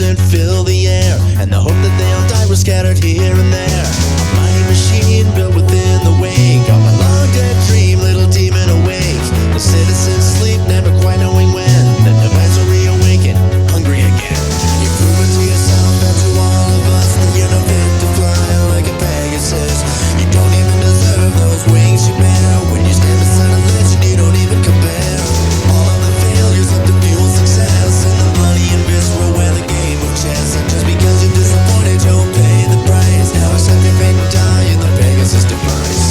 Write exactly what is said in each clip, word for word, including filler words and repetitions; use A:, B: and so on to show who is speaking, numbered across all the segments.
A: innocent fill the air, and the hope that they all die were scattered here and there. A mighty machine built within the wake of a long dead dream, little demon awake. The citizens sleep, never quite knowing when the device will reawaken, hungry again. You prove it to yourself and to all of us that you're not fit to fly like a Pegasus. You don't even deserve those wings you bear. When you stand beside a legend, you don't even compare. All of the failures have to fuel success, and the bloody and visceral wear the game of chess. And just because you're disappointed, you'll pay the price. Now accept your fate and die in the Pegasus device.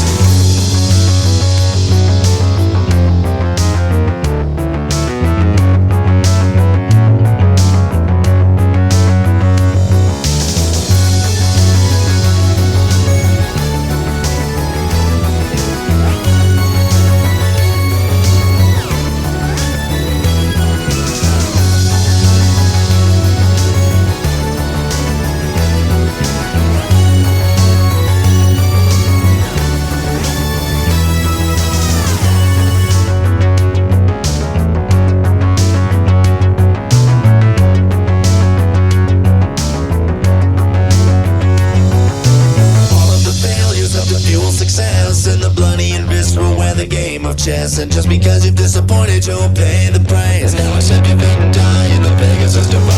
A: Success and the bloody and visceral wear the game of chess. And just because you've disappointed, you'll pay the price. Now accept your fate and die in the Pegasus device.